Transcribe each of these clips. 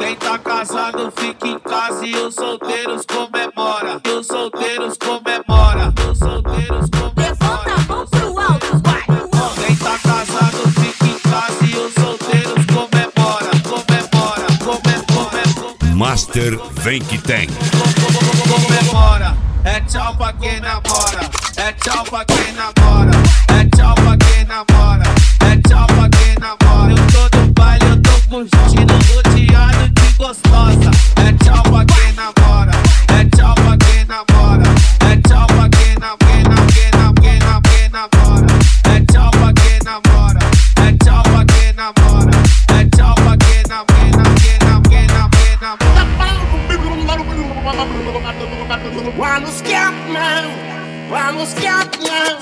Quem tá casado fica em casa e os solteiros comemora. E os solteiros comemora. E os solteiros comemora. Levanta a mão pro alto, vai. Quem tá casado fica em casa e os solteiros comemora. Comemora. Master vem que tem. Comemora. É tchau pra quem namora. É tchau pra quem namora. É tchau pra quem namora. É tchau pra quem namora. Eu tô no baile, eu tô curtindo, rodeado de gostosa. É tchau pra quem namora. É tchau pra quem namora. É tchau pra quem namora. É tchau pra quem namora. É tchau pra quem namora. É tchau pra quem namora. Vamos Scatman, vamos Scatman.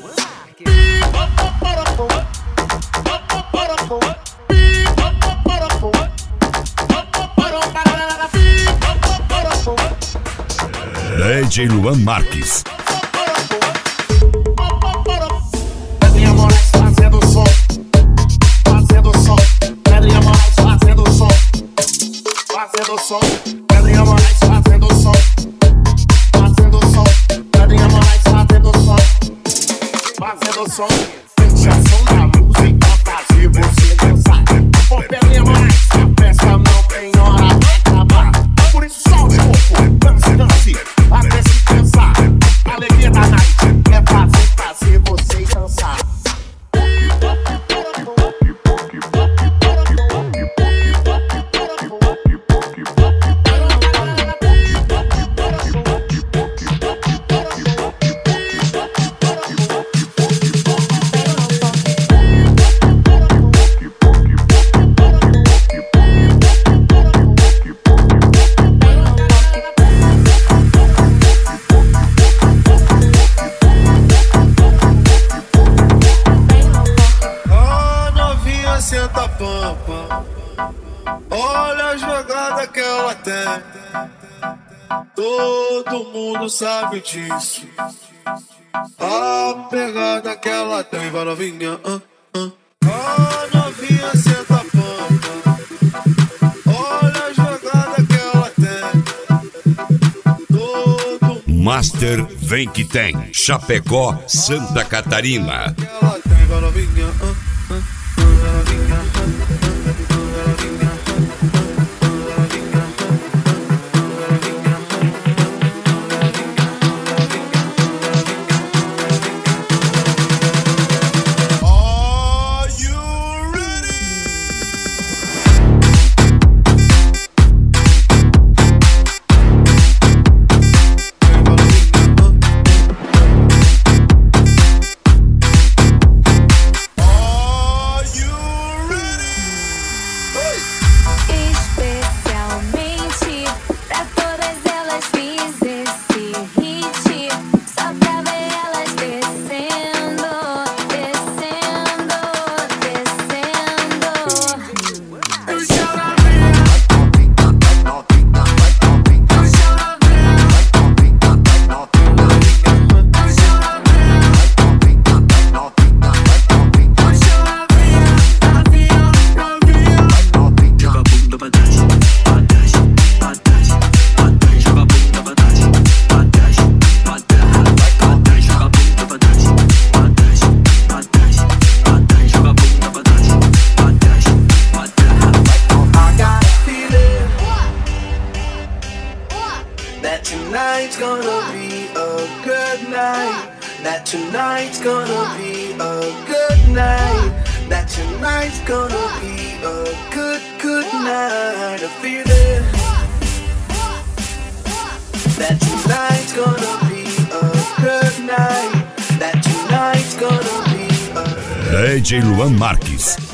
DJ Luan Marques. Pedrinha Moraes fazendo som, fazendo som. Pedrinha Moraes fazendo som, fazendo som. Pedrinha Moraes fazendo som, fazendo som. Pedrinha Moraes fazendo som, fazendo som. Sensação da música fazer você dançar. Por Pedrinha Moraes, a festa não tem hora pra acabar. Por isso solte o corpo, dance, dance, até se cansar. A alegria da night é fazer você dançar. Senta pampa, olha a jogada que ela tem. Todo mundo sabe disso. A pegada que ela tem. Vai novinha, novinha senta pampa, olha a jogada que ela tem. Master vem que tem. Chapecó, Santa Catarina. Ela tem, vai novinha, Tonight's gonna be a good night. That tonight's gonna be a good night. That tonight's gonna be a good night. I feel it. That tonight's gonna be a good night. That tonight's gonna be a DJ Luan Marques.